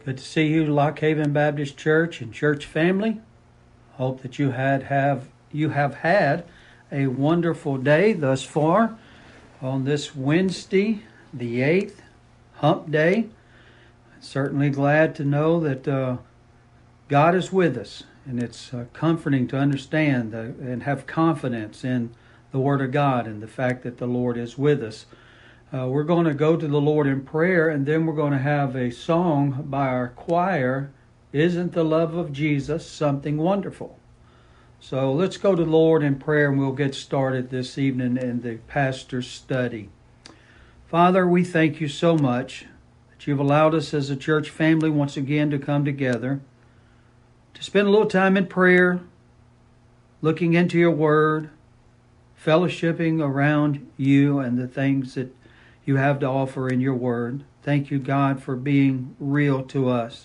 Good to see you, Lock Haven Baptist Church and church family. Hope that you have had a wonderful day thus far on this Wednesday, the 8th, Hump Day. Certainly glad to know that God is with us, and it's comforting to understand and have confidence in the Word of God and the fact that the Lord is with us. We're going to go to the Lord in prayer, and then we're going to have a song by our choir, Isn't the Love of Jesus Something Wonderful? So let's go to the Lord in prayer, and we'll get started this evening in the pastor's study. Father, we thank you so much that you've allowed us as a church family once again to come together, to spend a little time in prayer, looking into your word, fellowshipping around you and the things that you have to offer in your word. Thank you, God, for being real to us.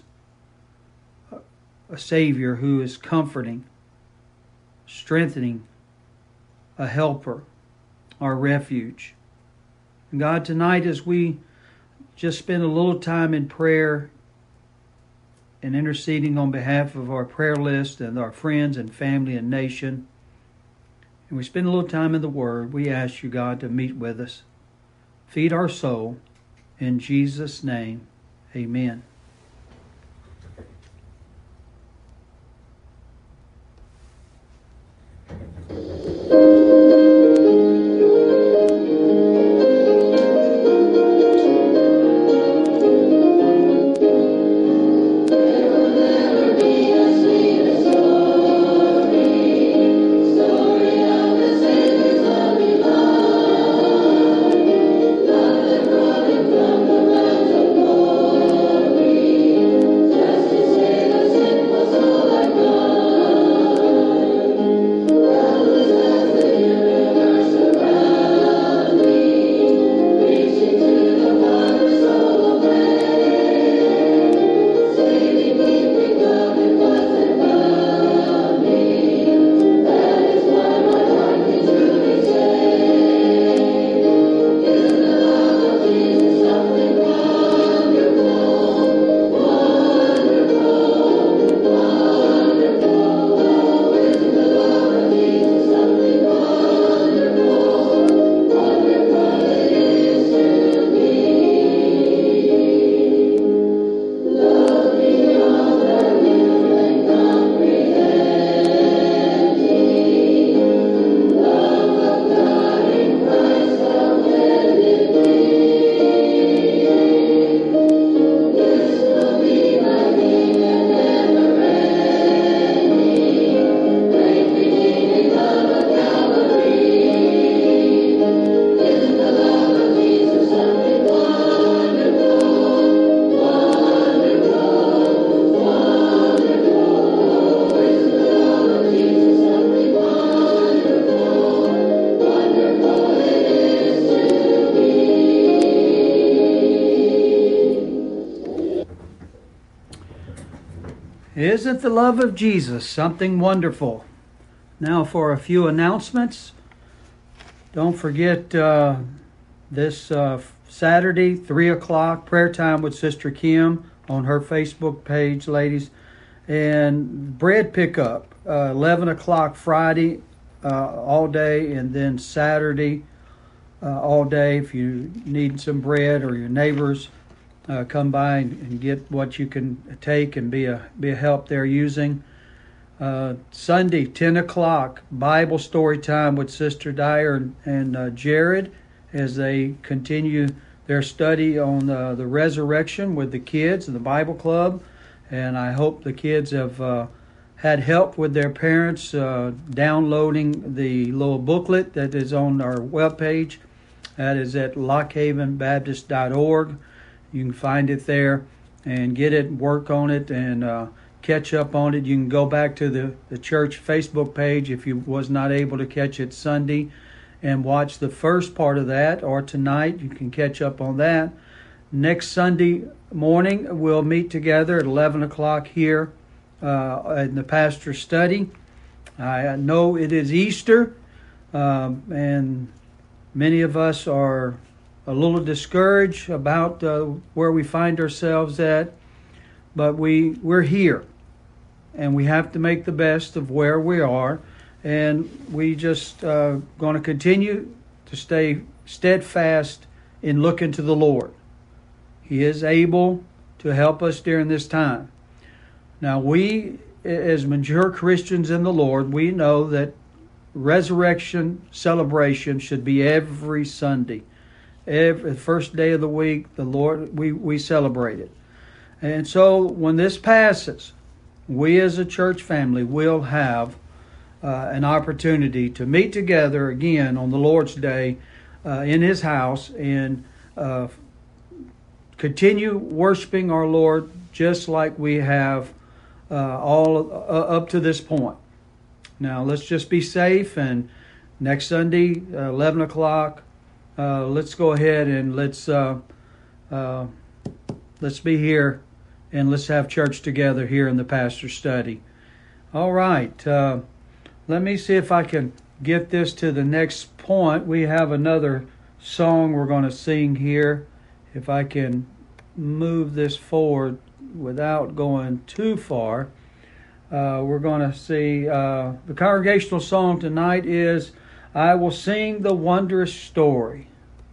A Savior who is comforting, strengthening, a helper, our refuge. And God, tonight as we just spend a little time in prayer and interceding on behalf of our prayer list and our friends and family and nation, and we spend a little time in the Word, we ask you, God, to meet with us. Feed our soul. In Jesus' name, amen. Isn't the love of Jesus something wonderful? Now for a few announcements. Don't forget this Saturday, 3 o'clock, prayer time with Sister Kim on her Facebook page, ladies. And bread pickup, 11 o'clock Friday all day, and then Saturday all day. If you need some bread or your neighbors, come by and get what you can take and be a help there using. Sunday, 10 o'clock, Bible story time with Sister Dyer and Jared as they continue their study on the resurrection with the kids in the Bible Club. And I hope the kids have had help with their parents downloading the little booklet that is on our webpage. That is at lockhavenbaptist.org. You can find it there and get it, work on it, and catch up on it. You can go back to the church Facebook page if you was not able to catch it Sunday and watch the first part of that, or tonight you can catch up on that. Next Sunday morning we'll meet together at 11 o'clock here in the pastor's study. I know it is Easter, and many of us are a little discouraged about where we find ourselves at. but we're here, and we have to make the best of where we are, and we just going to continue to stay steadfast in looking to the Lord. He is able to help us during this time. Now, we, as mature Christians in the Lord, we know that resurrection celebration should be every Sunday. Every first day of the week, the Lord, we celebrate it. And so when this passes, we as a church family will have an opportunity to meet together again on the Lord's Day in His house and continue worshiping our Lord just like we have all up to this point. Now, let's just be safe, and next Sunday, 11 o'clock, let's go ahead and let's be here, and let's have church together here in the pastor's study. All right. Let me see if I can get this to the next point. We have another song we're going to sing here. If I can move this forward without going too far. We're going to see the congregational song tonight is I Will Sing the Wondrous Story.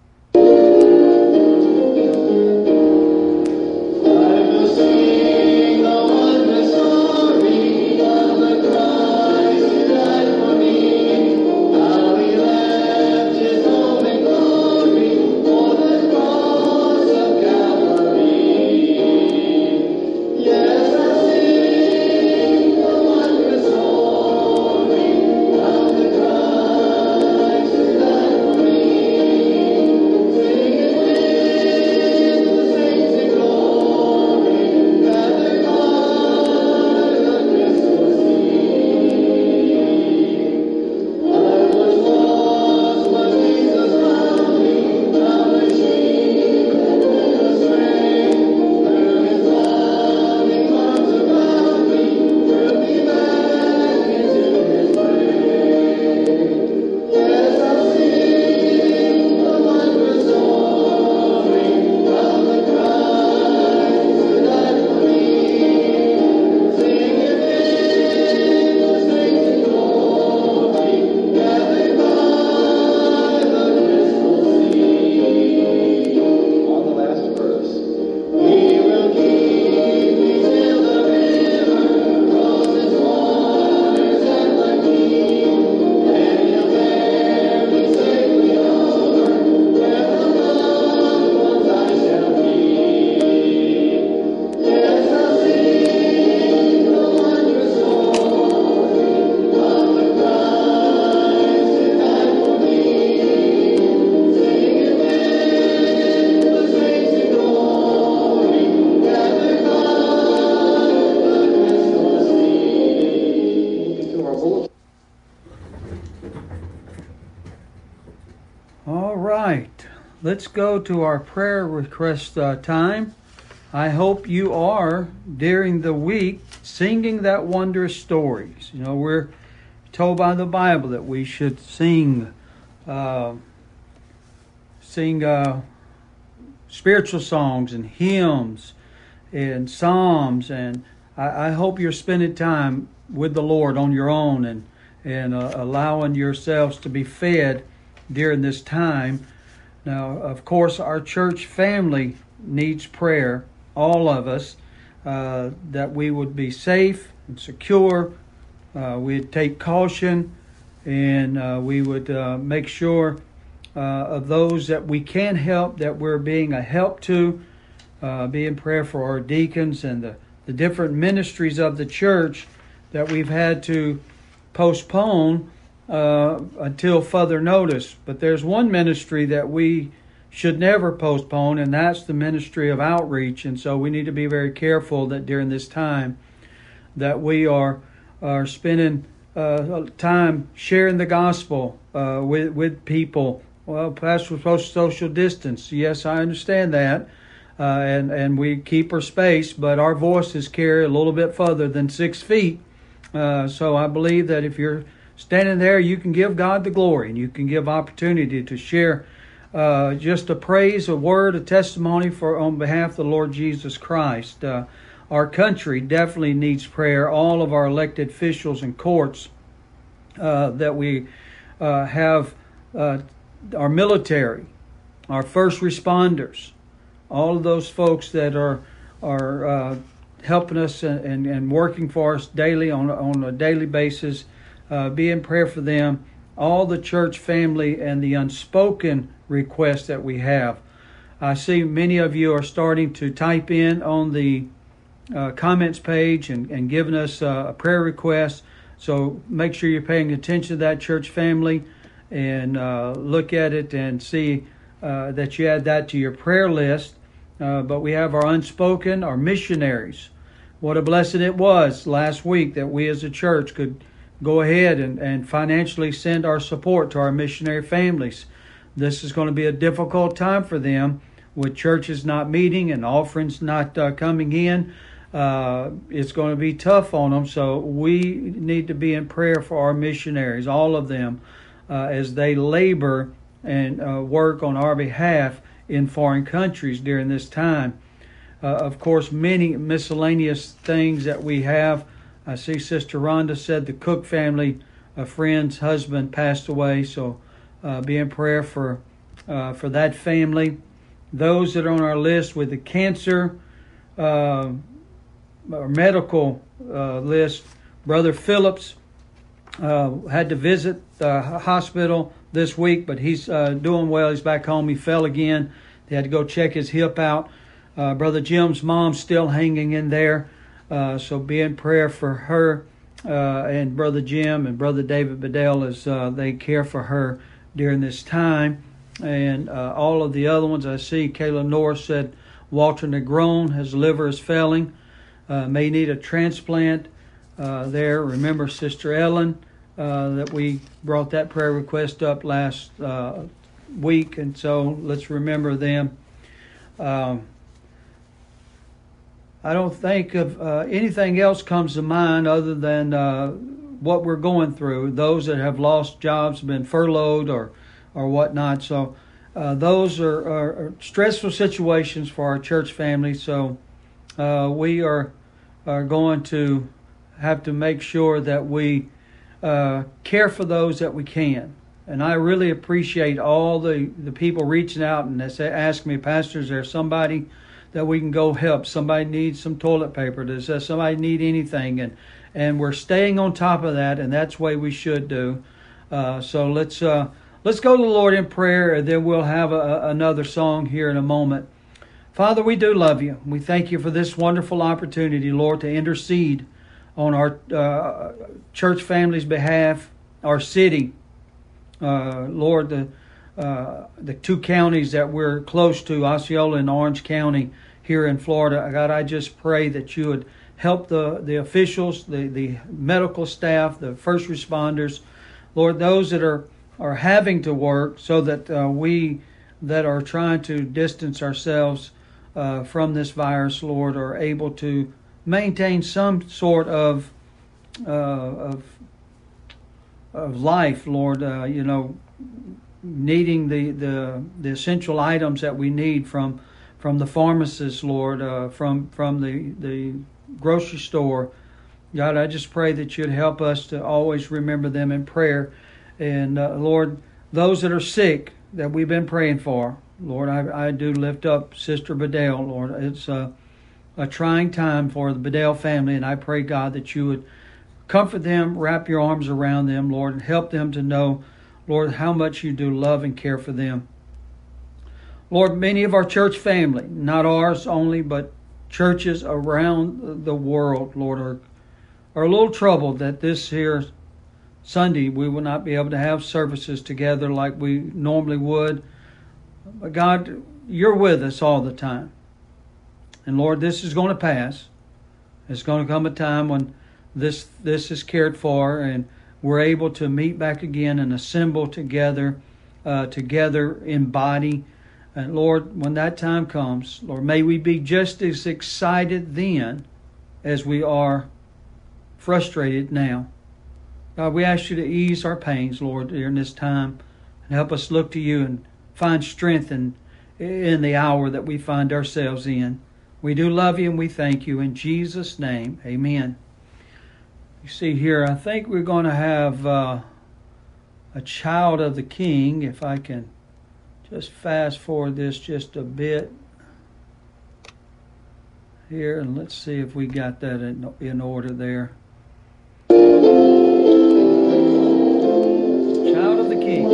Let's go to our prayer request time. I hope you are, during the week, singing that wondrous stories. You know, we're told by the Bible that we should sing spiritual songs and hymns and psalms. And I hope you're spending time with the Lord on your own and allowing yourselves to be fed during this time. Now, of course, our church family needs prayer, all of us, that we would be safe and secure. We'd take caution, and we would make sure of those that we can help, that we're being a help to. Be in prayer for our deacons and the different ministries of the church that we've had to postpone until further notice. But there's one ministry that we should never postpone, and that's the ministry of outreach. And so we need to be very careful that during this time that we are spending time sharing the gospel with people. Well, Pastor, we're supposed to social distance. Yes, I understand that. And we keep our space, but our voices carry a little bit further than 6 feet. So I believe that if you're standing there, you can give God the glory, and you can give opportunity to share just a praise, a word, a testimony on behalf of the Lord Jesus Christ. our country definitely needs prayer. All of our elected officials and courts that we have, our military, our first responders, all of those folks that are helping us and working for us daily on a daily basis. Be in prayer for them. All the church family and the unspoken requests that we have. I see many of you are starting to type in on the comments page and giving us a prayer request. So make sure you're paying attention to that, church family, and look at it and see that you add that to your prayer list. But we have our unspoken, our missionaries. What a blessing it was last week that we as a church could go ahead and financially send our support to our missionary families. This is going to be a difficult time for them with churches not meeting and offerings not coming in. It's going to be tough on them, so we need to be in prayer for our missionaries, all of them, as they labor and work on our behalf in foreign countries during this time. Of course, many miscellaneous things that we have. I see Sister Rhonda said the Cook family, a friend's husband, passed away, so be in prayer for that family. Those that are on our list with the cancer or medical list, Brother Phillips had to visit the hospital this week, but he's doing well. He's back home. He fell again. They had to go check his hip out. Brother Jim's mom's still hanging in there, so be in prayer for her and Brother Jim and Brother David Bedell as they care for her during this time. And all of the other ones I see, Kayla Norris said Walter Negron, his liver is failing, may need a transplant there. Remember Sister Ellen, that we brought that prayer request up last week, and so let's remember them. I don't think of anything else comes to mind other than what we're going through. Those that have lost jobs, been furloughed or whatnot. So those are stressful situations for our church family. So we are going to have to make sure that we care for those that we can. And I really appreciate all the people reaching out and ask me, Pastor, is there somebody that we can go help? Somebody needs some toilet paper. Does somebody need anything? And we're staying on top of that, and that's the way we should do. So let's go to the Lord in prayer, and then we'll have another song here in a moment. Father, we do love you. We thank you for this wonderful opportunity, Lord, to intercede on our church family's behalf, our city. Lord, the two counties that we're close to, Osceola and Orange County here in Florida. God, I just pray that you would help the officials, the medical staff, the first responders, Lord, those that are having to work, so that we that are trying to distance ourselves from this virus, Lord, are able to maintain some sort of life, Lord, needing the essential items that we need from the pharmacist, Lord, from the grocery store. God, I just pray that you'd help us to always remember them in prayer. And Lord, those that are sick that we've been praying for, Lord, I do lift up Sister Bedell, Lord. It's a trying time for the Bedell family, and I pray, God, that you would comfort them, wrap your arms around them, Lord, and help them to know, Lord, how much you do love and care for them. Lord, many of our church family, not ours only, but churches around the world, Lord, are a little troubled that this here Sunday we will not be able to have services together like we normally would. But God, you're with us all the time. And Lord, this is going to pass. It's going to come a time when this is cared for and we're able to meet back again and assemble together in body. And Lord, when that time comes, Lord, may we be just as excited then as we are frustrated now. God, we ask you to ease our pains, Lord, during this time, and help us look to you and find strength in the hour that we find ourselves in. We do love you and we thank you. In Jesus' name, amen. You see here, I think we're going to have a child of the King. If I can just fast forward this just a bit here, and let's see if we got that in order there. Child of the King.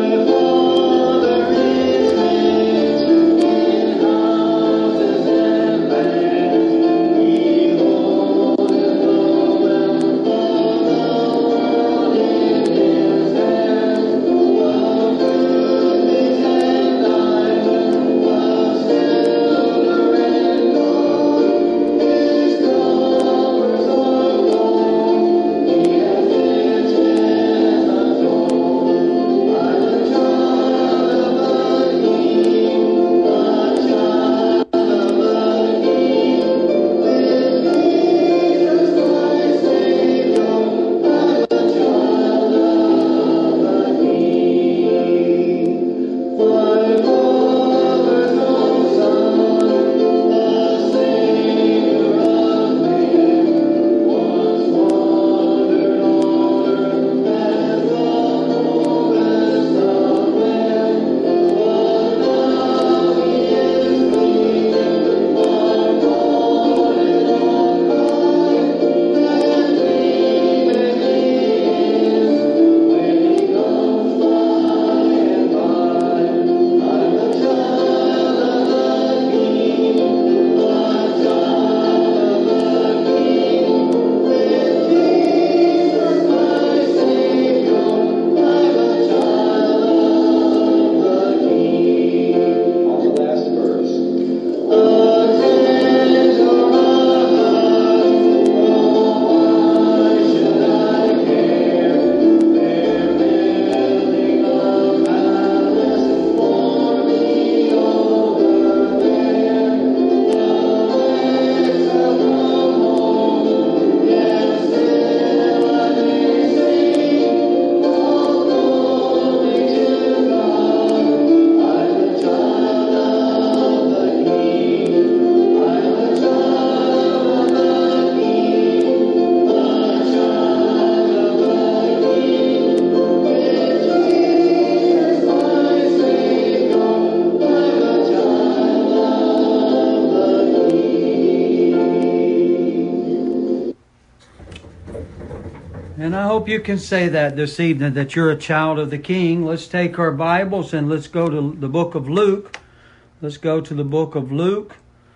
And I hope you can say that this evening, that you're a child of the King. Let's take our Bibles and let's go to the book of Luke. Let's go to the book of Luke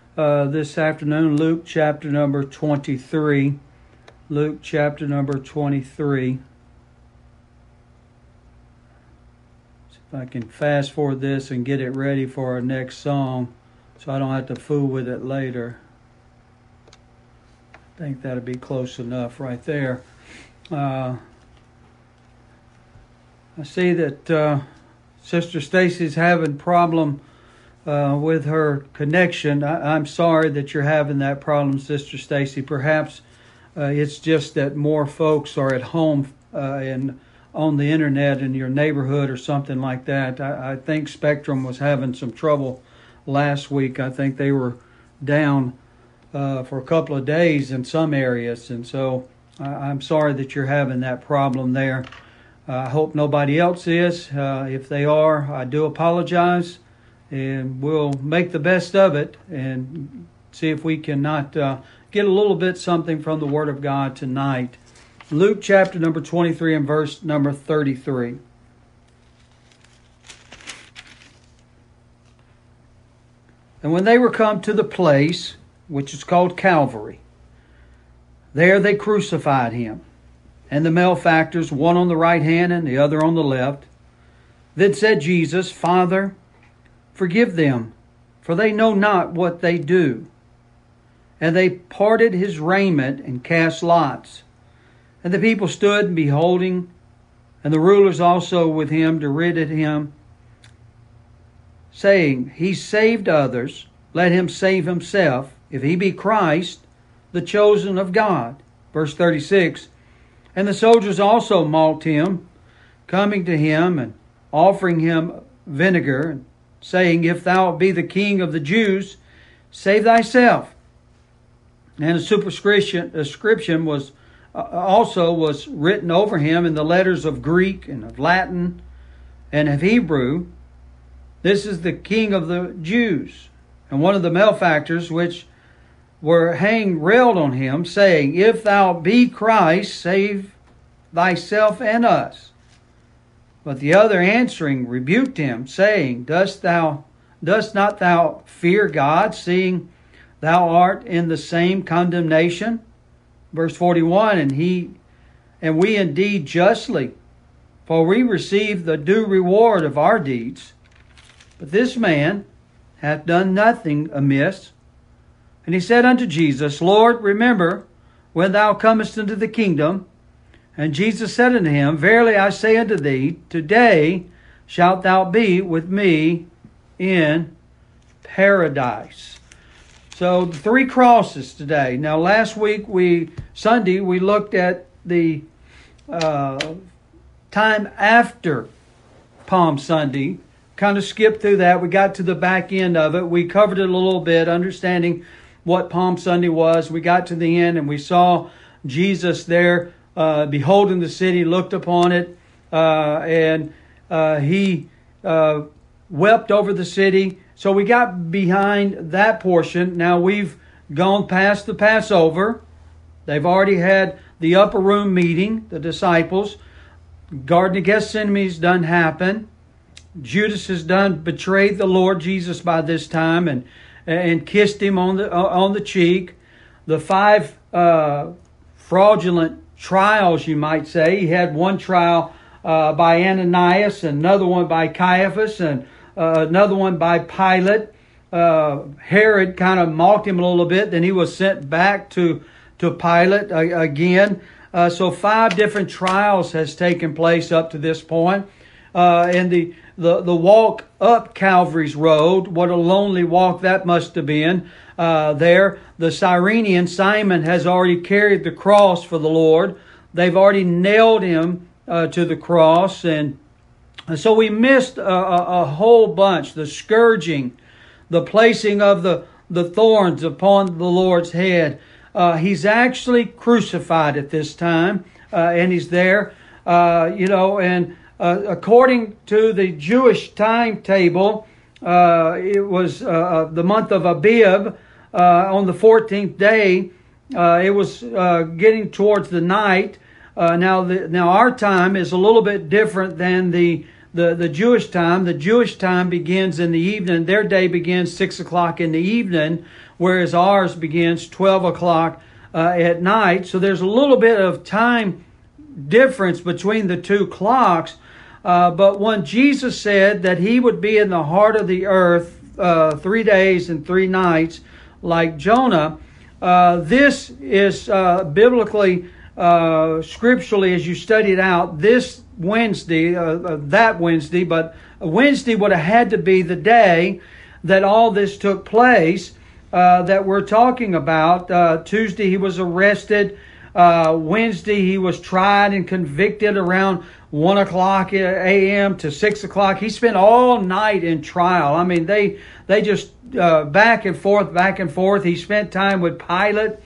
this afternoon. Luke chapter number 23. Luke chapter number 23. See if I can fast forward this and get it ready for our next song so I don't have to fool with it later. I think that'll be close enough right there. I see that Sister Stacy's having problem with her connection. I'm sorry that you're having that problem, Sister Stacy. Perhaps it's just that more folks are at home and on the internet in your neighborhood or something like that. I think Spectrum was having some trouble last week. I think they were down for a couple of days in some areas, and so I'm sorry that you're having that problem there. I hope nobody else is. If they are, I do apologize, and we'll make the best of it and see if we cannot get a little bit something from the Word of God tonight. Luke chapter number 23 and verse number 33. And when they were come to the place which is called Calvary, there they crucified him, and the malefactors, one on the right hand and the other on the left. Then said Jesus, Father, forgive them, for they know not what they do. And they parted his raiment and cast lots. And the people stood beholding, and the rulers also with him derided him, saying, He saved others, let him save himself, if he be Christ, the chosen of God. Verse 36, and the soldiers also mocked him, coming to him and offering him vinegar, and saying, If thou be the King of the Jews, save thyself. And a superscription was also was written over him in the letters of Greek and of Latin and of Hebrew. This is the King of the Jews. And one of the malefactors which were hanged railed on him, saying, If thou be Christ, save thyself and us. But the other answering rebuked him, saying, Dost not thou fear God, seeing thou art in the same condemnation? Verse 41, and we indeed justly, for we receive the due reward of our deeds. But this man hath done nothing amiss. And he said unto Jesus, Lord, remember when thou comest into the kingdom. And Jesus said unto him, Verily I say unto thee, today shalt thou be with me in paradise. So the three crosses today. Now last week, Sunday, we looked at the time after Palm Sunday. Kind of skipped through that. We got to the back end of it. We covered it a little bit, understanding what Palm Sunday was. We got to the end and we saw Jesus there beholding the city, looked upon it, and he wept over the city. So we got behind that portion. Now we've gone past the Passover. They've already had the upper room meeting, the disciples. Garden of Gethsemane's done happen. Judas has done betrayed the Lord Jesus by this time and kissed him on the cheek. The 5 fraudulent trials, you might say. He had one trial by Ananias, another one by Caiaphas, and another one by Pilate. Herod kind of mocked him a little bit. Then he was sent back to Pilate again. So 5 different trials has taken place up to this point. And the walk up Calvary's road, what a lonely walk that must have been. There, the Cyrenian Simon has already carried the cross for the Lord. They've already nailed him to the cross. And so we missed a whole bunch. The scourging, the placing of the thorns upon the Lord's head. He's actually crucified at this time, and he's there, and according to the Jewish timetable, it was the month of Abib. On the 14th day, it was getting towards the night. Now our time is a little bit different than the Jewish time. The Jewish time begins in the evening. Their day begins 6 o'clock in the evening, whereas ours begins 12 o'clock at night. So there's a little bit of time difference between the two clocks. But when Jesus said that he would be in the heart of the earth 3 days and 3 nights, like Jonah, this is biblically, scripturally, as you study it out, this Wednesday, that Wednesday, but Wednesday would have had to be the day that all this took place that we're talking about. Tuesday he was arrested. Wednesday he was tried and convicted around 1 o'clock a.m. to 6 o'clock. He spent all night in trial. I mean, they just back and forth. He spent time with Pilate,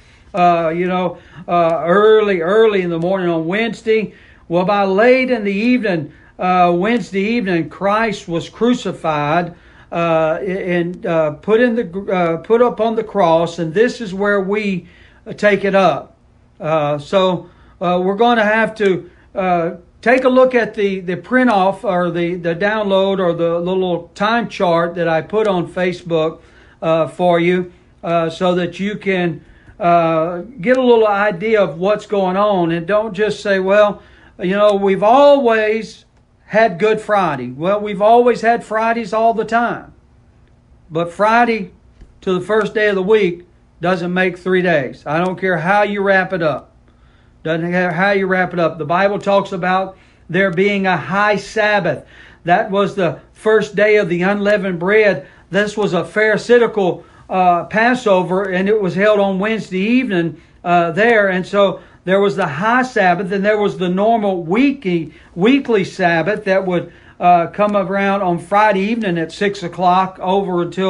early in the morning on Wednesday. Well, by late in the evening, Wednesday evening, Christ was crucified and put up on the cross, and this is where we take it up. So we're going to have to take a look at the print off or the download or the little time chart that I put on Facebook for you, so that you can get a little idea of what's going on, and don't just say, well, we've always had Good Friday. Well, we've always had Fridays all the time. But Friday to the first day of the week doesn't make 3 days. I don't care how you wrap it up. Doesn't matter how you wrap it up. The Bible talks about there being a high Sabbath. That was the first day of the unleavened bread. This was a Pharisaical Passover, and it was held on Wednesday evening there. And so there was the high Sabbath, and there was the normal weekly Sabbath that would come around on Friday evening at 6 o'clock over until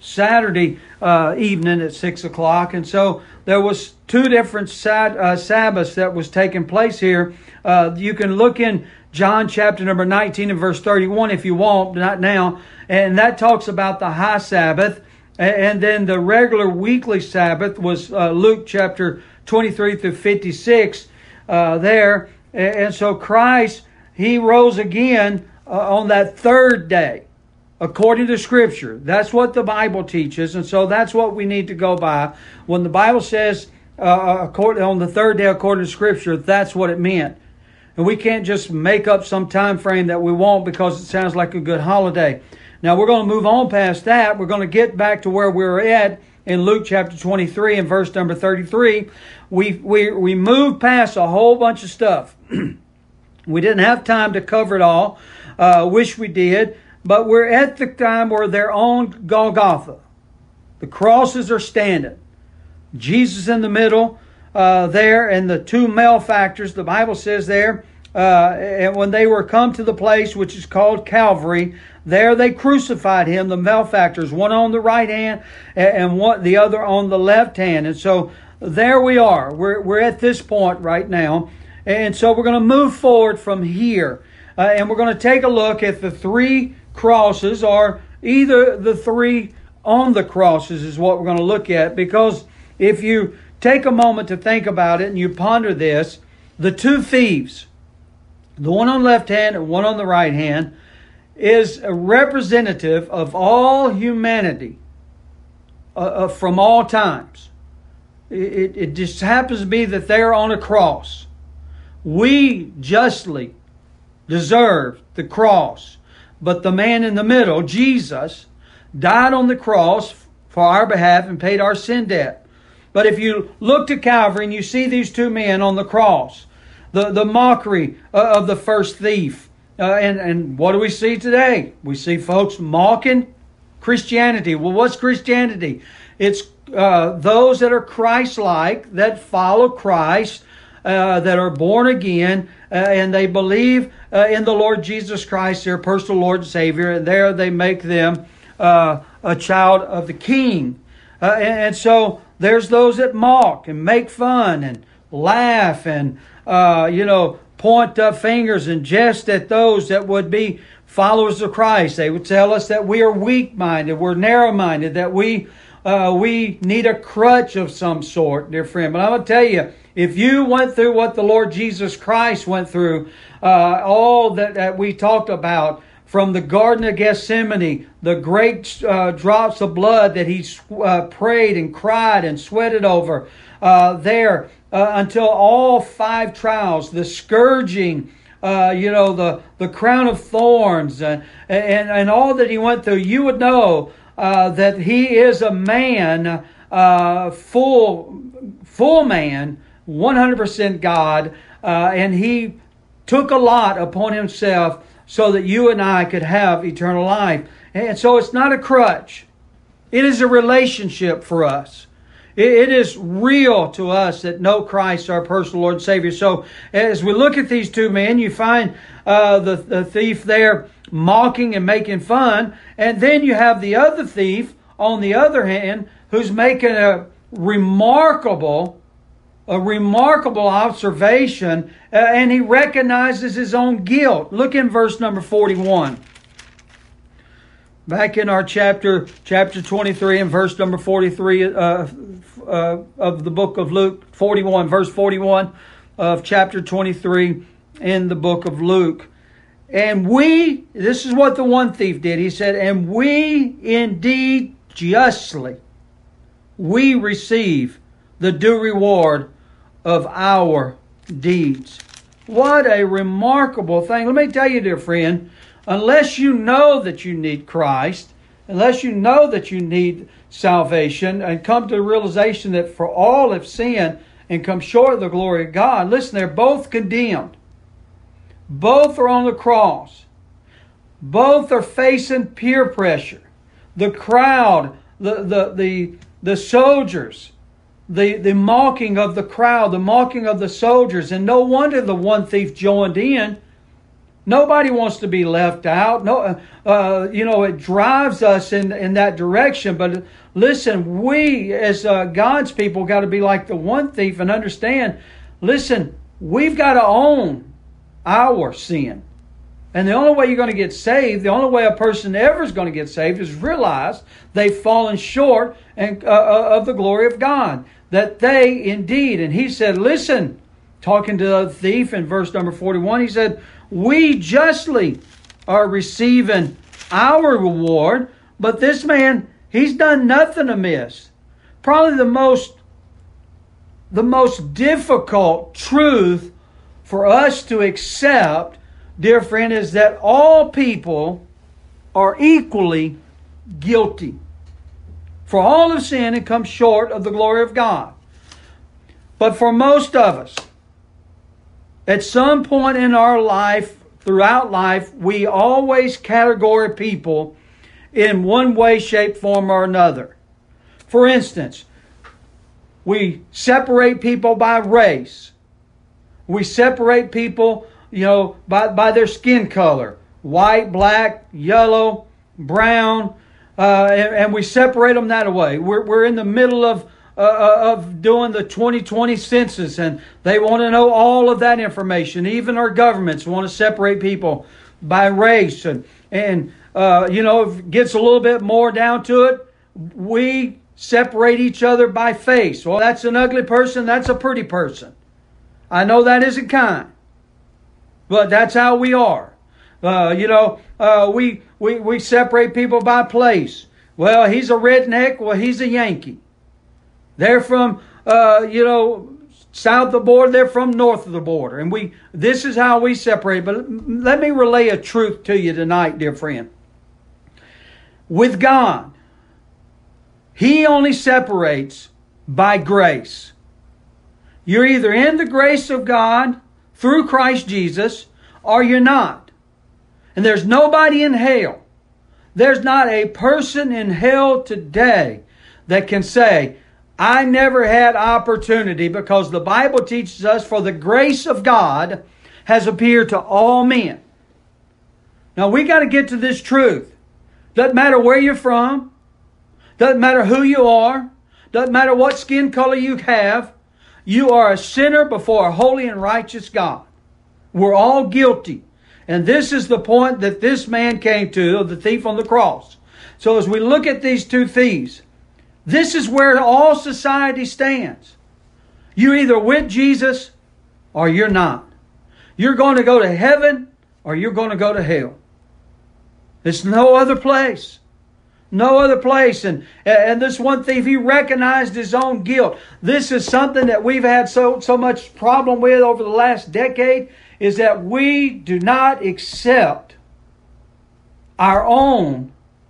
Saturday evening at 6 o'clock. And so there was two different Sabbaths that was taking place here. You can look in John chapter number 19 and verse 31 if you want, not now. And that talks about the high Sabbath. And then the regular weekly Sabbath was Luke chapter 23 through 56 there. And so Christ, He rose again on that third day, according to Scripture. That's what the Bible teaches. And so that's what we need to go by. When the Bible says on the third day according to Scripture, that's what it meant. And we can't just make up some time frame that we want because it sounds like a good holiday. Now we're going to move on past that. We're going to get back to where we were at in Luke chapter 23 and verse number 33. We moved past a whole bunch of stuff. We didn't have time to cover it all. Wish we did. But we're at the time where they're on Golgotha. The crosses are standing. Jesus in the middle there, and the two malefactors, the Bible says there, and when they were come to the place which is called Calvary, there they crucified Him, the malefactors, one on the right hand and the other on the left hand. And so there we are. We're at this point right now. And so we're going to move forward from here. And we're going to take a look at the three crosses, or either the three on the crosses is what we're going to look at. Because if you take a moment to think about it and you ponder this, the two thieves, the one on the left hand and one on the right hand, is a representative of all humanity from all times. It just happens to be that they're on a cross. We justly deserve the cross. But the man in the middle, Jesus, died on the cross for our behalf and paid our sin debt. But if you look to Calvary and you see these two men on the cross, the mockery of the first thief, and what do we see today? We see folks mocking Christianity. Well, what's Christianity? It's those that are Christ-like, that follow Christ, that are born again, and they believe in the Lord Jesus Christ, their personal Lord and Savior, and there they make them a child of the King. And so there's those that mock and make fun and laugh and, point fingers and jest at those that would be followers of Christ. They would tell us that we are weak-minded, we're narrow-minded, that we need a crutch of some sort, dear friend. But I'm going to tell you, if you went through what the Lord Jesus Christ went through, all that we talked about, from the Garden of Gethsemane, the great drops of blood that He prayed and cried and sweated over there, until all 5 trials, the scourging, the crown of thorns, and all that He went through, you would know that He is a man, full man, 100% God, and He took a lot upon Himself so that you and I could have eternal life. And so it's not a crutch. It is a relationship for us. It is real to us that know Christ, our personal Lord and Savior. So as we look at these two men, you find the thief there mocking and making fun. And then you have the other thief, on the other hand, who's making a remarkable observation, and he recognizes his own guilt. Look in verse number 41. Back in our chapter 23 and verse number 43 of the book of Luke, 41, verse 41 of chapter 23 in the book of Luke. And this is what the one thief did. He said, and we indeed justly, we receive the due reward of our deeds. What a remarkable thing. Let me tell you, dear friend, unless you know that you need Christ, unless you know that you need salvation and come to the realization that for all have sinned and come short of the glory of God, listen, they're both condemned. Both are on the cross. Both are facing peer pressure. The crowd, the soldiers, the mocking of the crowd, the mocking of the soldiers. And no wonder the one thief joined in. Nobody wants to be left out. No, it drives us in that direction. But listen, we as God's people got to be like the one thief and understand, listen, we've got to own our sin. And the only way you're going to get saved, the only way a person ever is going to get saved is realize they've fallen short of the glory of God. That they indeed, and he said, listen, talking to the thief in verse number 41, he said, we justly are receiving our reward, but this man, he's done nothing amiss. Probably the most difficult truth for us to accept, dear friend, is that all people are equally guilty. For all have sinned and come short of the glory of God. But for most of us, at some point in our life, throughout life, we always categorize people in one way, shape, form, or another. For instance, we separate people by race. We separate people, by their skin color. White, black, yellow, brown, and we separate them that way. We're in the middle of doing the 2020 census, and they want to know all of that information. Even our governments want to separate people by race, and if it gets a little bit more down to it, we separate each other by face. Well, that's an ugly person, that's a pretty person. I know that isn't kind, but that's how we are. We separate people by place. Well, he's a redneck. Well, he's a Yankee. They're from, south of the border. They're from north of the border. And this is how we separate. But let me relay a truth to you tonight, dear friend. With God, He only separates by grace. You're either in the grace of God through Christ Jesus, or you're not. And there's nobody in hell. There's not a person in hell today that can say, I never had opportunity, because the Bible teaches us, for the grace of God has appeared to all men. Now we got to get to this truth. Doesn't matter where you're from. Doesn't matter who you are. Doesn't matter what skin color you have. You are a sinner before a holy and righteous God. We're all guilty. And this is the point that this man came to, the thief on the cross. So as we look at these two thieves, this is where all society stands. You're either with Jesus or you're not. You're going to go to heaven or you're going to go to hell. It's no other place. No other place. And this one thief, he recognized his own guilt. This is something that we've had so much problem with over the last decade, is that we do not accept our own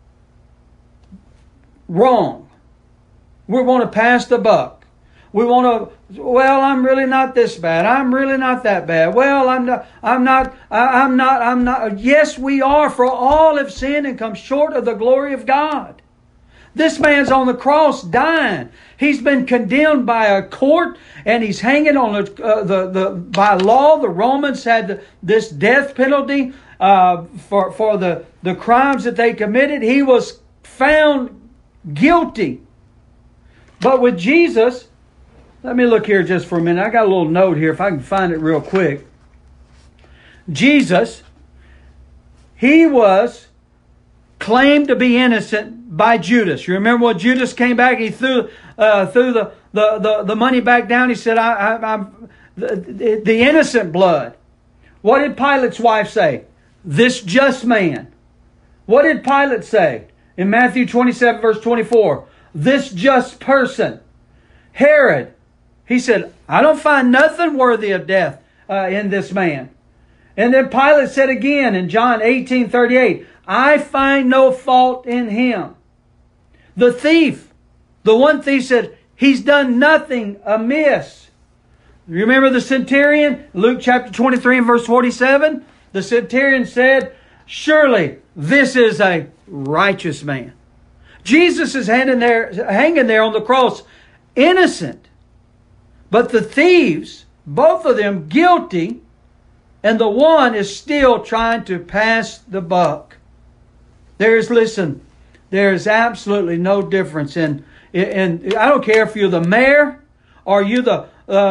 wrong. We want to pass the buck. We want to, well, I'm really not this bad. I'm really not that bad. Well, I'm not. Yes, we are. For all have sinned and come short of the glory of God. This man's on the cross dying. He's been condemned by a court, and he's hanging on by law. The Romans had this death penalty for the crimes that they committed. He was found guilty. But with Jesus, let me look here just for a minute. I got a little note here if I can find it real quick. Jesus, he was claimed to be innocent by Judas. You remember when Judas came back, he threw the money back down. He said, I'm the innocent blood. What did Pilate's wife say? This just man. What did Pilate say? In Matthew 27 verse 24, this just person. Herod, he said, I don't find nothing worthy of death in this man. And then Pilate said again in John 18:38, I find no fault in him. The thief, the one thief said, he's done nothing amiss. Remember the centurion? Luke chapter 23 and verse 47. The centurion said, surely this is a righteous man. Jesus is hanging there on the cross, innocent. But the thieves, both of them guilty, And the one is still trying to pass the buck. There's absolutely no difference in I don't care if you're the mayor or you the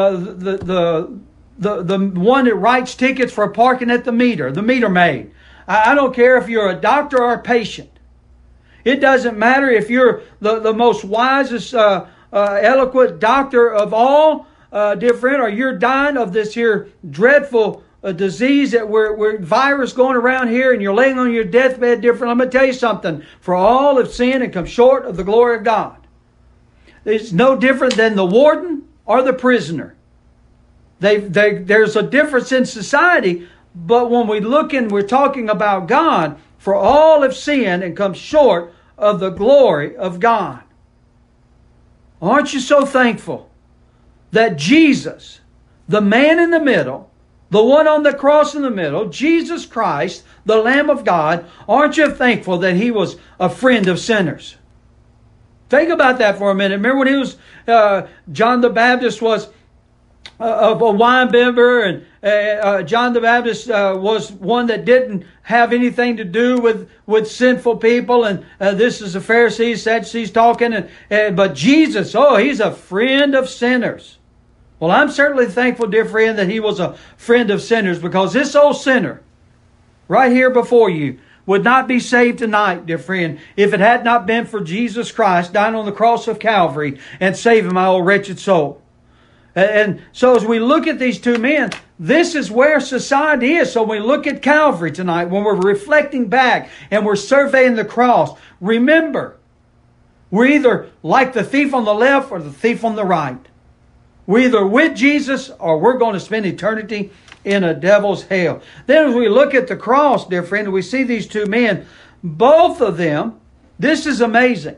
one that writes tickets for parking at the meter maid. I don't care if you're a doctor or a patient. It doesn't matter if you're the most wisest, eloquent doctor of all, dear friend, or you're dying of this here dreadful disease that we're virus going around here and you're laying on your deathbed, dear friend. I'm going to tell you something. For all have sinned and come short of the glory of God. It's no different than the warden or the prisoner. There's a difference in society, but when we look and we're talking about God, for all have sinned and come short of the glory of God. Aren't you so thankful that Jesus, the man in the middle, the one on the cross in the middle, Jesus Christ, the Lamb of God, aren't you thankful that He was a friend of sinners? Think about that for a minute. Remember when he was, John the Baptist was a wine-bibber, and John the Baptist was one that didn't have anything to do with sinful people, and this is the Pharisees, Sadducees talking, but Jesus, He's a friend of sinners. Well, I'm certainly thankful, dear friend, that He was a friend of sinners, because this old sinner right here before you would not be saved tonight, dear friend, if it had not been for Jesus Christ dying on the cross of Calvary and saving my old wretched soul. And so as we look at these two men, this is where society is. So when we look at Calvary tonight, when we're reflecting back and we're surveying the cross, remember, we're either like the thief on the left or the thief on the right. We're either with Jesus or we're going to spend eternity in a devil's hell. Then as we look at the cross, dear friend, we see these two men, both of them, this is amazing.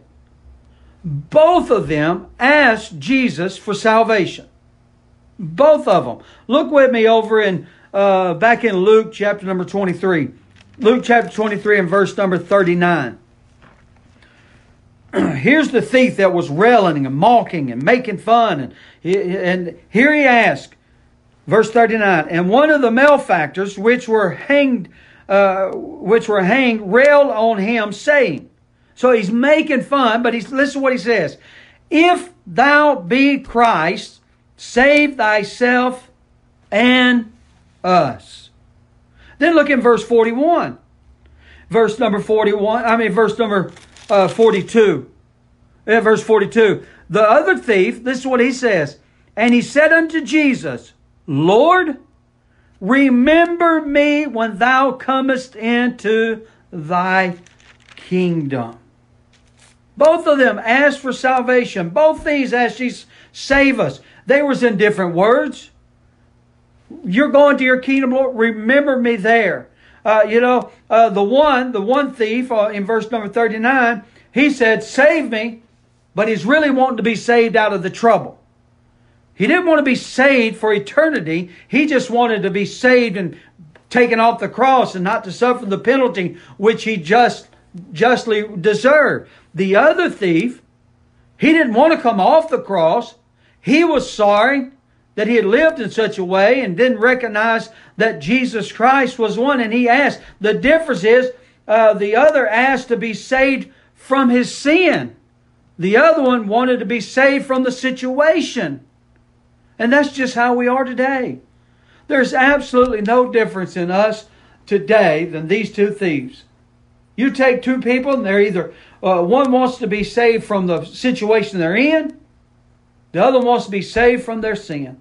Both of them asked Jesus for salvation. Both of them. Look with me over in back in Luke chapter number 23. Luke chapter 23 and verse number 39. Here's the thief that was railing and mocking and making fun. And here he asked, verse 39, and one of the malefactors which were hanged, railed on him, saying, so he's making fun, but listen to what he says. If thou be Christ, save thyself and us. Then look in verse 41. Verse number 42. Verse 42. The other thief, this is what he says. And he said unto Jesus, Lord, remember me when thou comest into thy kingdom. Both of them asked for salvation. Both things asked Jesus, save us. They was in different words. You're going to your kingdom, Lord. Remember me there. The one thief in verse number 39, he said, save me, but he's really wanting to be saved out of the trouble. He didn't want to be saved for eternity. He just wanted to be saved and taken off the cross and not to suffer the penalty which he justly deserved. The other thief, he didn't want to come off the cross. He was sorry that he had lived in such a way and didn't recognize that Jesus Christ was one. And he asked, the difference is the other asked to be saved from his sin. The other one wanted to be saved from the situation. And that's just how we are today. There's absolutely no difference in us today than these two thieves. You take two people and they're either, one wants to be saved from the situation they're in, the other wants to be saved from their sin.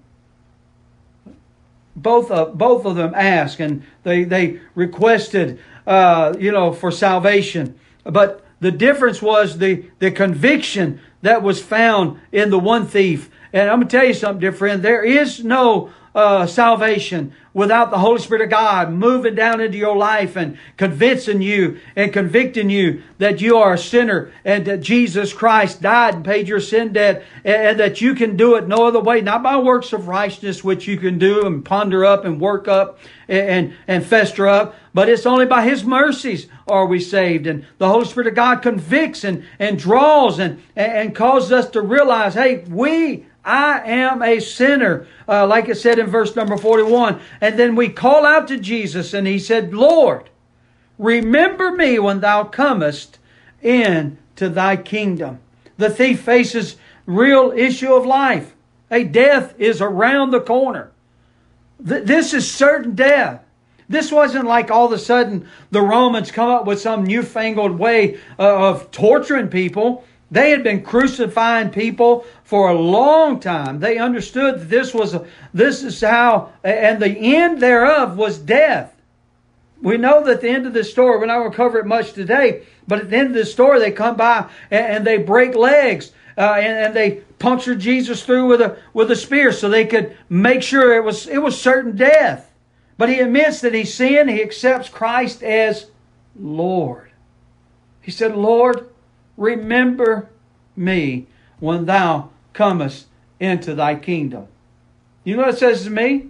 Both of them asked and they requested, for salvation. But the difference was the conviction that was found in the one thief. And I'm going to tell you something, dear friend. There is no salvation without the Holy Spirit of God moving down into your life and convincing you and convicting you that you are a sinner and that Jesus Christ died and paid your sin debt, and that you can do it no other way, not by works of righteousness which you can do and ponder up and work up and fester up, but it's only by His mercies are we saved. And the Holy Spirit of God convicts and draws and causes us to realize, hey, I am a sinner, like it said in verse number 41. And then we call out to Jesus, and he said, Lord, remember me when thou comest into thy kingdom. The thief faces real issue of life. A death is around the corner. This is certain death. This wasn't like all of a sudden the Romans come up with some newfangled way of torturing people. They had been crucifying people for a long time. They understood that this is how, and the end thereof was death. We know that the end of this story, we're not going to cover it much today, but at the end of this story, they come by and they break legs and they puncture Jesus through with a spear so they could make sure it was certain death. But he admits that he's sinned. He accepts Christ as Lord. He said, Lord, remember me when thou comest into thy kingdom. You know what it says to me?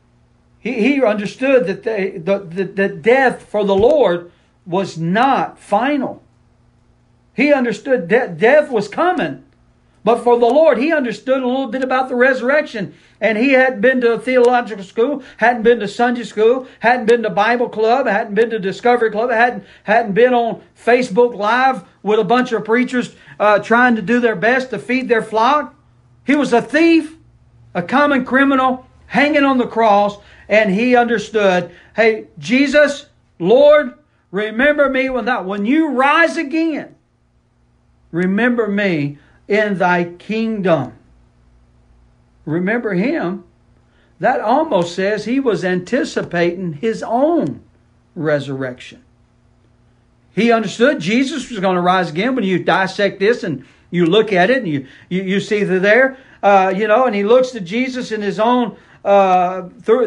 He understood that that death for the Lord was not final. He understood death was coming. But for the Lord, he understood a little bit about the resurrection. And he hadn't been to a theological school, hadn't been to Sunday school, hadn't been to Bible club, hadn't been to Discovery Club, hadn't been on Facebook Live with a bunch of preachers trying to do their best to feed their flock. He was a thief, a common criminal, hanging on the cross. And he understood, hey, Jesus, Lord, remember me when you rise again. Remember me in thy kingdom. Remember him. That almost says he was anticipating his own resurrection. He understood Jesus was going to rise again. When you dissect this and you look at it and you see that there, and he looks to Jesus in his own through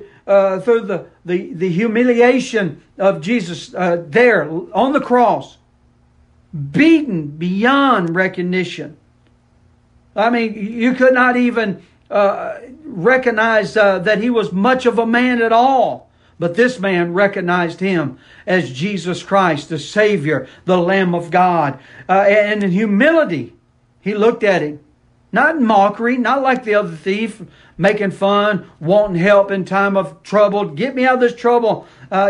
the humiliation of Jesus there on the cross, beaten beyond recognition. I mean, you could not even recognize that he was much of a man at all. But this man recognized him as Jesus Christ, the Savior, the Lamb of God. And in humility, he looked at him. Not in mockery, not like the other thief, making fun, wanting help in time of trouble. Get me out of this trouble,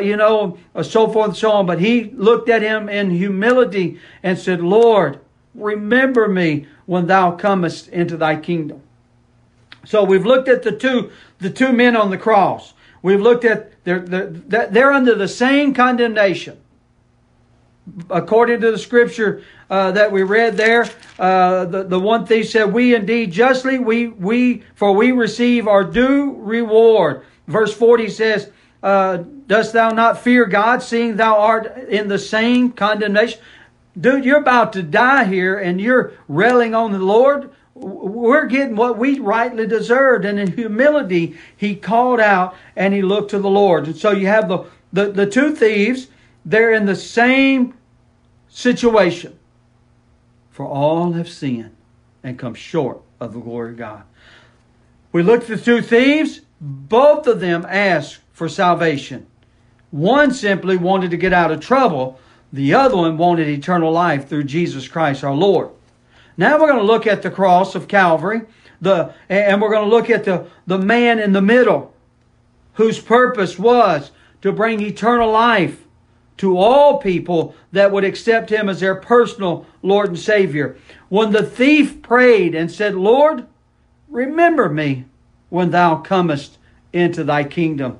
so forth and so on. But he looked at him in humility and said, Lord, remember me when thou comest into thy kingdom. So we've looked at the two men on the cross. We've looked at they're under the same condemnation. According to the scripture that we read there, the one thief said, "We indeed justly for we receive our due reward." Verse 40 says, "Dost thou not fear God, seeing thou art in the same condemnation?" Dude, you're about to die here, and you're railing on the Lord. We're getting what we rightly deserved, and in humility, he called out and he looked to the Lord. And so you have the two thieves. They're in the same situation. For all have sinned and come short of the glory of God. We looked at the two thieves. Both of them asked for salvation. One simply wanted to get out of trouble. The other one wanted eternal life through Jesus Christ our Lord. Now we're going to look at the cross of Calvary. And we're going to look at the man in the middle, whose purpose was to bring eternal life to all people that would accept him as their personal Lord and Savior. When the thief prayed and said, "Lord, remember me when thou comest into thy kingdom,"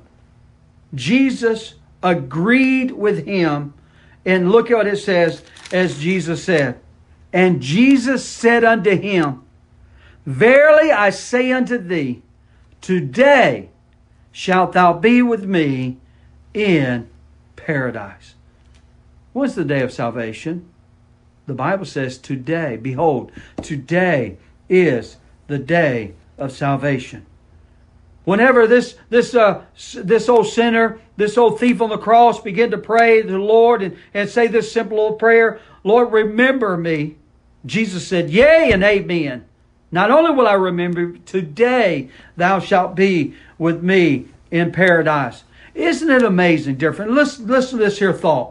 Jesus agreed with him. And look at what it says, as Jesus said. And Jesus said unto him, "Verily I say unto thee, today shalt thou be with me in paradise." What's the day of salvation? The Bible says today. Behold, today is the day of salvation. Whenever this old sinner, this old thief on the cross began to pray to the Lord and say this simple old prayer, "Lord, remember me," Jesus said, "Yea and amen. Not only will I remember you, today thou shalt be with me in paradise." Isn't it amazing, different? Listen to this here thought.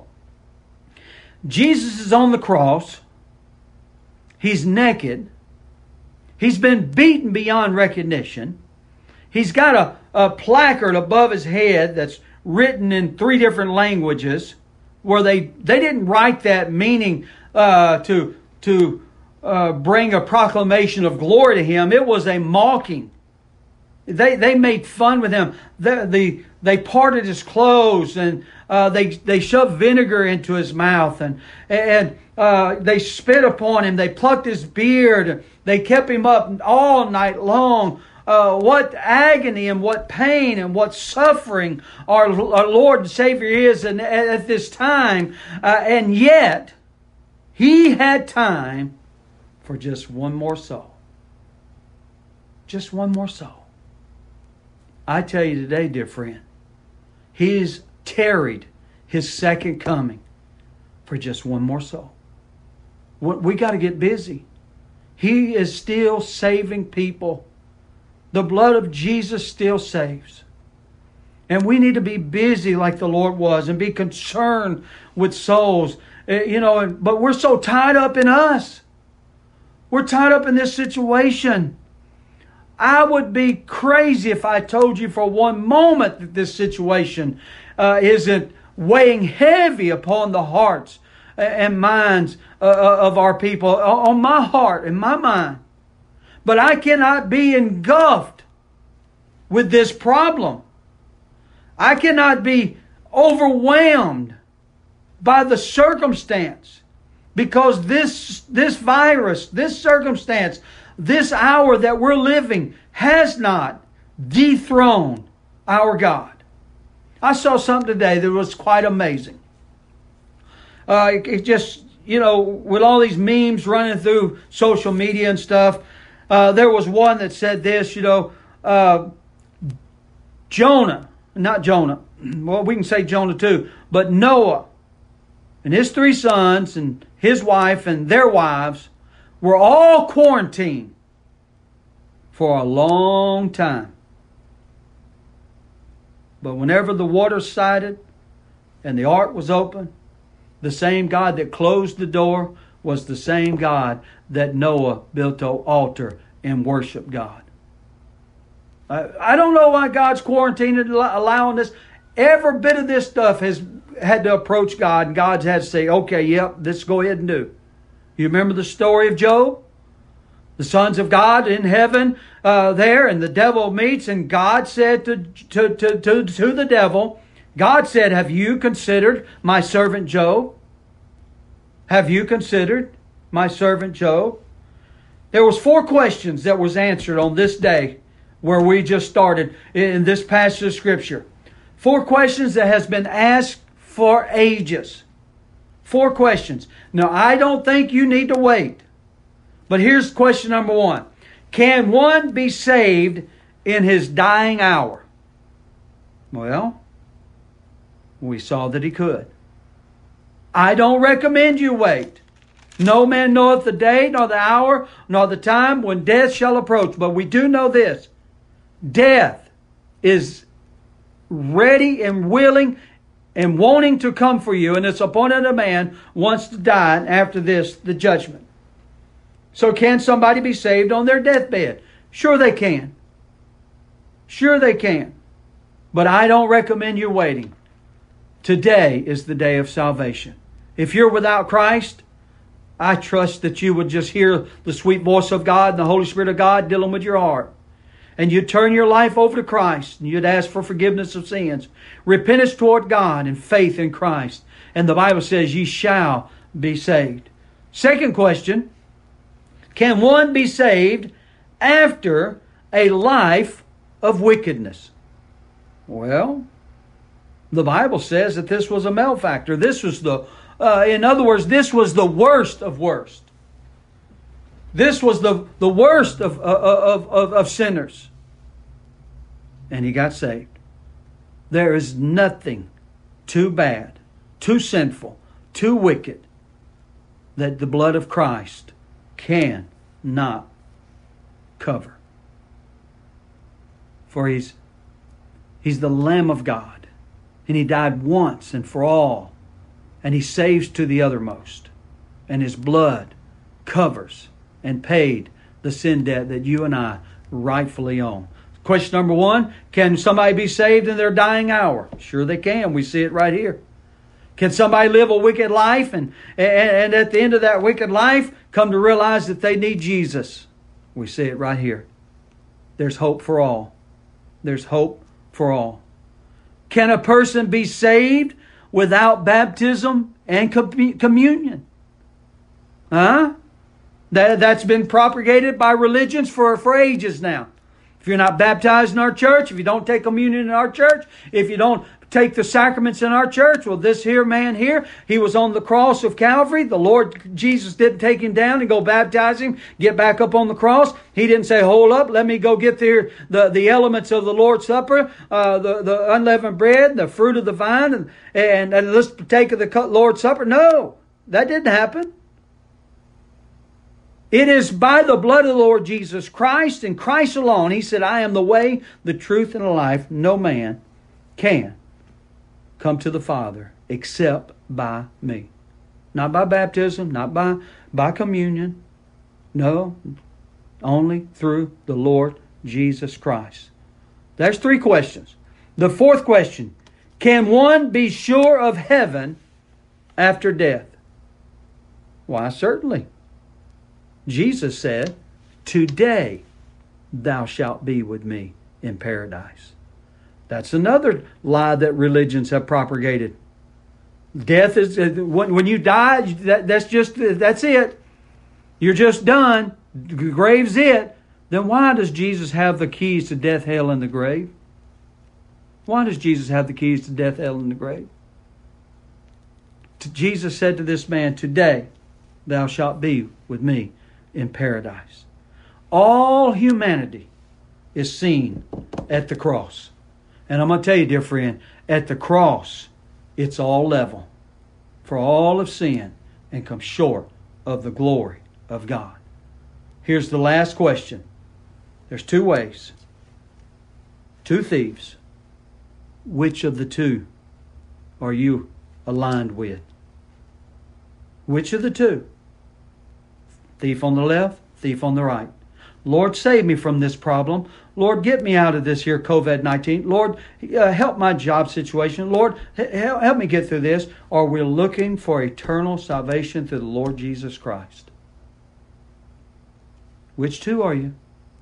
Jesus is on the cross. He's naked. He's been beaten beyond recognition. He's got a placard above his head that's written in 3 different languages, where they didn't write that meaning to bring a proclamation of glory to him. It was a mocking. They made fun with him. They parted his clothes, and they shoved vinegar into his mouth, and they spit upon him. They plucked his beard. They kept him up all night long. What agony and what pain and what suffering our Lord and Savior is at this time. And yet, He had time for just one more soul. Just one more soul. I tell you today, dear friend, He's tarried His second coming for just one more soul. We got to get busy. He is still saving people. The blood of Jesus still saves. And we need to be busy like the Lord was and be concerned with souls. But we're so tied up in us. We're tied up in this situation. I would be crazy if I told you for one moment that this situation isn't weighing heavy upon the hearts and minds of our people, on my heart and my mind. But I cannot be engulfed with this problem. I cannot be overwhelmed by the circumstance, because this virus, this circumstance, this hour that we're living has not dethroned our God. I saw something today that was quite amazing. It just, with all these memes running through social media and stuff, there was one that said this, Jonah, not Jonah, well, we can say Jonah too, but Noah and his 3 sons and his wife and their wives were all quarantined for a long time. But whenever the water sided and the ark was open, the same God that closed the door was the same God that Noah built an altar and worshiped God. I don't know why God's quarantining, allowing this. Every bit of this stuff has had to approach God, and God's had to say, okay, yep, this go ahead and do. You remember the story of Job? The sons of God in heaven there, and the devil meets, and God said to the devil, God said, have you considered my servant Job? Have you considered my servant Job? There was 4 questions that was answered on this day where we just started in this passage of Scripture. 4 questions that has been asked for ages. 4 questions. Now, I don't think you need to wait. But here's question number 1. Can one be saved in his dying hour? Well, we saw that he could. I don't recommend you wait. No man knoweth the day, nor the hour, nor the time when death shall approach. But we do know this. Death is ready and willing and wanting to come for you. And it's appointed a man wants to die, and after this, the judgment. So can somebody be saved on their deathbed? Sure they can. Sure they can. But I don't recommend you waiting. Today is the day of salvation. If you're without Christ, I trust that you would just hear the sweet voice of God and the Holy Spirit of God dealing with your heart. And you'd turn your life over to Christ, and you'd ask for forgiveness of sins, repentance toward God, and faith in Christ. And the Bible says, ye shall be saved. Second question, can one be saved after a life of wickedness? Well, the Bible says that this was a malefactor. This was in other words, this was the worst of worst. This was the worst of sinners. And he got saved. There is nothing too bad, too sinful, too wicked that the blood of Christ can not cover. For he's the Lamb of God. And he died once and for all. And he saves to the uttermost. And his blood covers and paid the sin debt that you and I rightfully own. Question number one, can somebody be saved in their dying hour? Sure they can. We see it right here. Can somebody live a wicked life and at the end of that wicked life come to realize that they need Jesus? We see it right here. There's hope for all. There's hope for all. Can a person be saved without baptism and communion? Huh? That's been propagated by religions for ages now. If you're not baptized in our church, if you don't take communion in our church, if you don't take the sacraments in our church, well, this here man here, he was on the cross of Calvary. The Lord Jesus didn't take him down and go baptize him, get back up on the cross. He didn't say, hold up, let me go get the elements of the Lord's Supper, the unleavened bread, the fruit of the vine, and let's take the Lord's Supper. No, that didn't happen. It is by the blood of the Lord Jesus Christ and Christ alone. He said, I am the way, the truth, and the life. No man can come to the Father except by me. Not by baptism, not by communion. No, only through the Lord Jesus Christ. There's 3 questions. The 4th question, can one be sure of heaven after death? Why, certainly. Jesus said, today thou shalt be with me in paradise. That's another lie that religions have propagated. Death is, when you die, that's it. You're just done. The grave's it. Then why does Jesus have the keys to death, hell, and the grave? Why does Jesus have the keys to death, hell, and the grave? Jesus said to this man, today thou shalt be with me in paradise. All humanity is seen at the cross. And I'm going to tell you, dear friend, at the cross, it's all level. For all have sinned and come short of the glory of God. Here's the last question. There's 2 ways. 2 thieves. Which of the 2 are you aligned with? Which of the 2? Thief on the left, thief on the right. Lord, save me from this problem. Lord, get me out of this here COVID-19. Lord, help my job situation. Lord, help me get through this. Or we're looking for eternal salvation through the Lord Jesus Christ. Which 2 are you?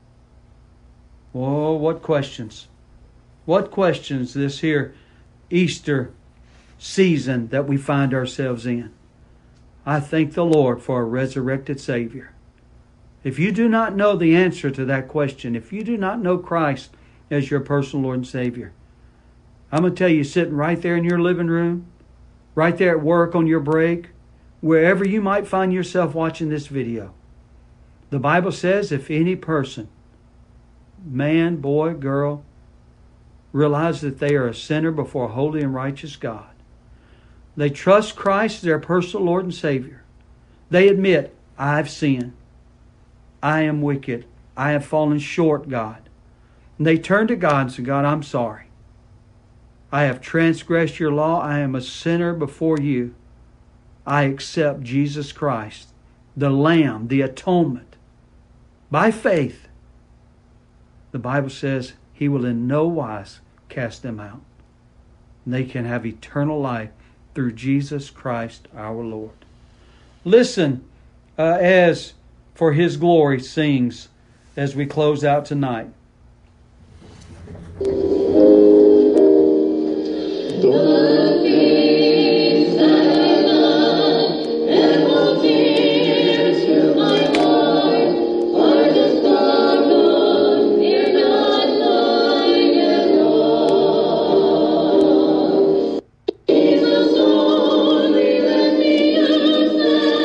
Oh, what questions. What questions this here Easter season that we find ourselves in. I thank the Lord for a resurrected Savior. If you do not know the answer to that question, if you do not know Christ as your personal Lord and Savior, I'm going to tell you, sitting right there in your living room, right there at work on your break, wherever you might find yourself watching this video, the Bible says if any person, man, boy, girl, realize that they are a sinner before a holy and righteous God, they trust Christ as their personal Lord and Savior. They admit, I've sinned. I am wicked. I have fallen short, God. And they turn to God and say, God, I'm sorry. I have transgressed your law. I am a sinner before you. I accept Jesus Christ, the Lamb, the atonement. By faith, the Bible says He will in no wise cast them out. And they can have eternal life through Jesus Christ our Lord. Listen as For His Glory sings as we close out tonight.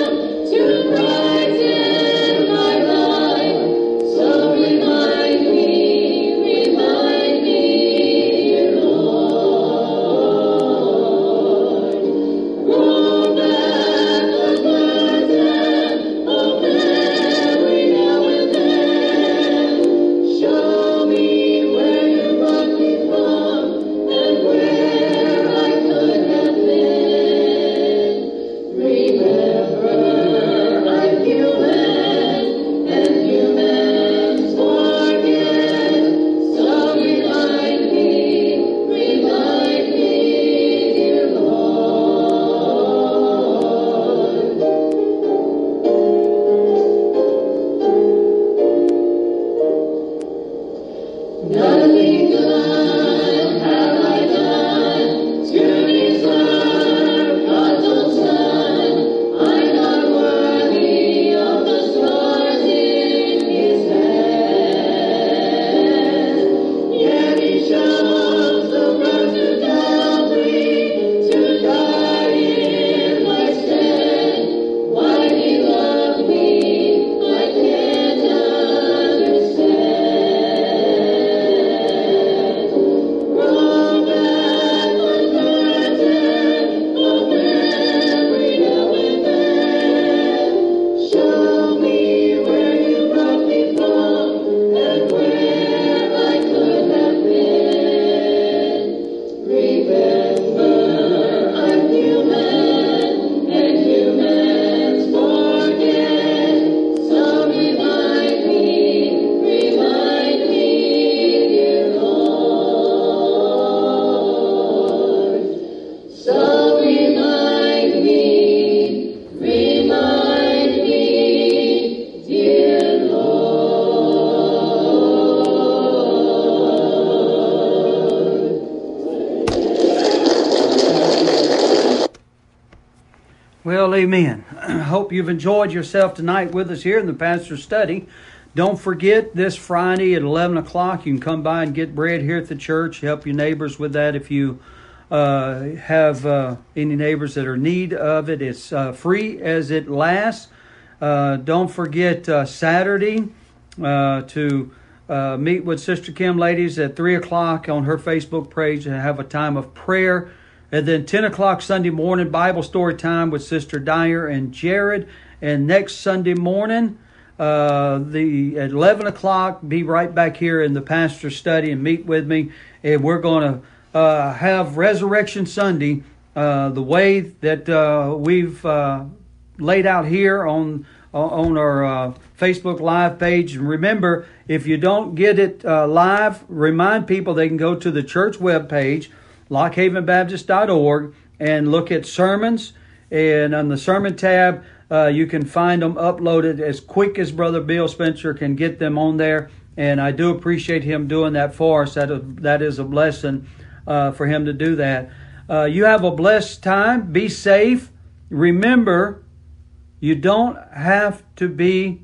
Remind me Well, amen. I hope you've enjoyed yourself tonight with us here in the Pastor's Study. Don't forget, this Friday at 11 o'clock, you can come by and get bread here at the church. Help your neighbors with that if you have any neighbors that are in need of it. It's free as it lasts. Don't forget Saturday to meet with Sister Kim ladies at 3 o'clock on her Facebook page and have a time of prayer. And then 10 o'clock Sunday morning, Bible story time with Sister Dyer and Jared. And next Sunday morning, at 11 o'clock, be right back here in the Pastor's Study and meet with me. And we're going to have Resurrection Sunday the way that we've laid out here on our Facebook Live page. And remember, if you don't get it live, remind people they can go to the church webpage, lockhavenbaptist.org, and look at sermons. And on the sermon tab, you can find them uploaded as quick as Brother Bill Spencer can get them on there. And I do appreciate him doing that for us. That is a blessing for him to do that. You have a blessed time. Be safe. Remember, you don't have to be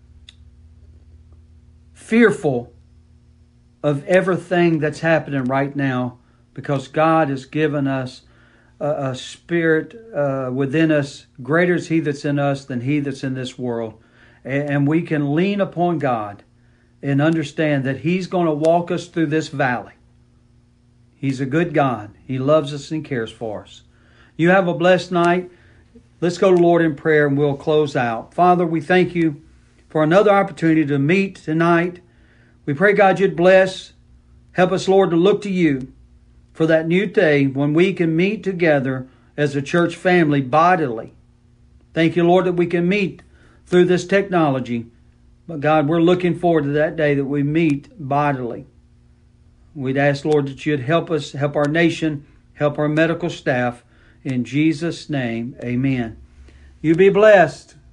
fearful of everything that's happening right now, because God has given us a spirit within us. Greater is He that's in us than he that's in this world. And we can lean upon God and understand that He's going to walk us through this valley. He's a good God. He loves us and cares for us. You have a blessed night. Let's go to the Lord in prayer and we'll close out. Father, we thank You for another opportunity to meet tonight. We pray, God, You'd bless. Help us, Lord, to look to You for that new day when we can meet together as a church family bodily. Thank You, Lord, that we can meet through this technology. But God, we're looking forward to that day that we meet bodily. We'd ask, Lord, that You'd help us, help our nation, help our medical staff. In Jesus' name, amen. You be blessed.